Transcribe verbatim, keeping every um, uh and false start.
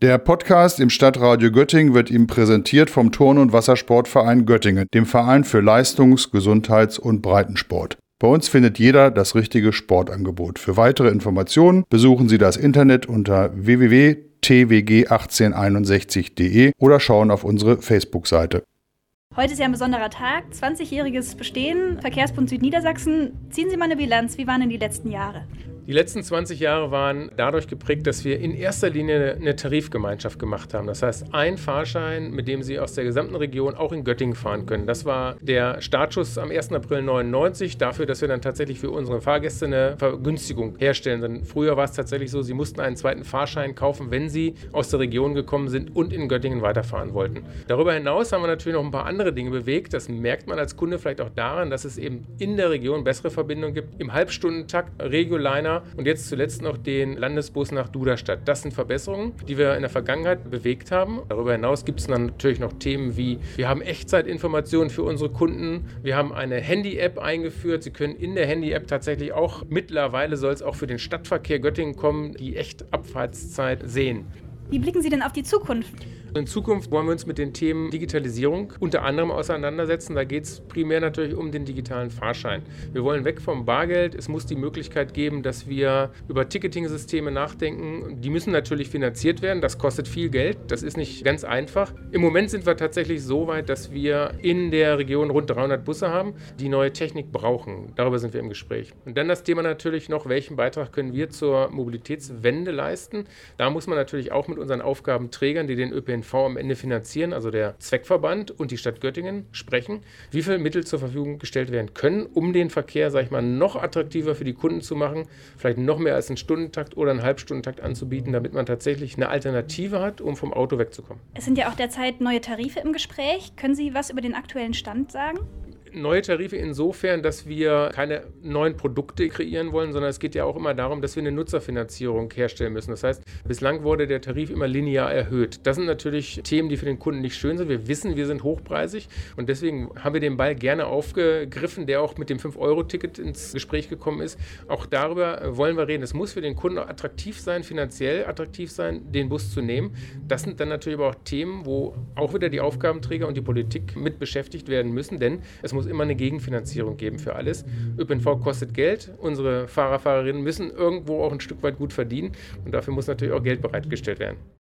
Der Podcast im Stadtradio Göttingen wird Ihnen präsentiert vom Turn- und Wassersportverein Göttingen, dem Verein für Leistungs-, Gesundheits- und Breitensport. Bei uns findet jeder das richtige Sportangebot. Für weitere Informationen besuchen Sie das Internet unter w w w punkt t w g achtzehn einundsechzig punkt d e oder schauen auf unsere Facebook-Seite. Heute ist ja ein besonderer Tag, zwanzigjähriges Bestehen, Verkehrsbund Südniedersachsen. Ziehen Sie mal eine Bilanz, wie waren denn die letzten Jahre? Die letzten zwanzig Jahre waren dadurch geprägt, dass wir in erster Linie eine Tarifgemeinschaft gemacht haben. Das heißt, ein Fahrschein, mit dem Sie aus der gesamten Region auch in Göttingen fahren können. Das war der Startschuss am ersten April neunundneunzig dafür, dass wir dann tatsächlich für unsere Fahrgäste eine Vergünstigung herstellen. Denn früher war es tatsächlich so, sie mussten einen zweiten Fahrschein kaufen, wenn sie aus der Region gekommen sind und in Göttingen weiterfahren wollten. Darüber hinaus haben wir natürlich noch ein paar andere Dinge bewegt. Das merkt man als Kunde vielleicht auch daran, dass es eben in der Region bessere Verbindungen gibt. Im Halbstundentakt, Regioliner und jetzt zuletzt noch den Landesbus nach Duderstadt. Das sind Verbesserungen, die wir in der Vergangenheit bewegt haben. Darüber hinaus gibt es dann natürlich noch Themen wie, wir haben Echtzeitinformationen für unsere Kunden, wir haben eine Handy-App eingeführt. Sie können in der Handy-App tatsächlich auch, mittlerweile soll es auch für den Stadtverkehr Göttingen kommen, die Echtabfahrtszeit sehen. Wie blicken Sie denn auf die Zukunft? In Zukunft wollen wir uns mit den Themen Digitalisierung unter anderem auseinandersetzen. Da geht es primär natürlich um den digitalen Fahrschein. Wir wollen weg vom Bargeld. Es muss die Möglichkeit geben, dass wir über Ticketing-Systeme nachdenken. Die müssen natürlich finanziert werden. Das kostet viel Geld. Das ist nicht ganz einfach. Im Moment sind wir tatsächlich so weit, dass wir in der Region rund dreihundert Busse haben, die neue Technik brauchen. Darüber sind wir im Gespräch. Und dann das Thema natürlich noch, welchen Beitrag können wir zur Mobilitätswende leisten? Da muss man natürlich auch mit unseren Aufgabenträgern, die den Ö P N V am Ende finanzieren, also der Zweckverband und die Stadt Göttingen, sprechen, wie viele Mittel zur Verfügung gestellt werden können, um den Verkehr, sag ich mal, noch attraktiver für die Kunden zu machen, vielleicht noch mehr als einen Stundentakt oder einen Halbstundentakt anzubieten, damit man tatsächlich eine Alternative hat, um vom Auto wegzukommen. Es sind ja auch derzeit neue Tarife im Gespräch. Können Sie was über den aktuellen Stand sagen? Neue Tarife insofern, dass wir keine neuen Produkte kreieren wollen, sondern es geht ja auch immer darum, dass wir eine Nutzerfinanzierung herstellen müssen. Das heißt, bislang wurde der Tarif immer linear erhöht. Das sind natürlich Themen, die für den Kunden nicht schön sind. Wir wissen, wir sind hochpreisig und deswegen haben wir den Ball gerne aufgegriffen, der auch mit dem fünf Euro Ticket ins Gespräch gekommen ist. Auch darüber wollen wir reden. Es muss für den Kunden auch attraktiv sein, finanziell attraktiv sein, den Bus zu nehmen. Das sind dann natürlich aber auch Themen, wo auch wieder die Aufgabenträger und die Politik mit beschäftigt werden müssen, denn es muss immer eine Gegenfinanzierung geben für alles. Ö P N V kostet Geld. Unsere Fahrer, Fahrerinnen müssen irgendwo auch ein Stück weit gut verdienen und dafür muss natürlich auch Geld bereitgestellt werden.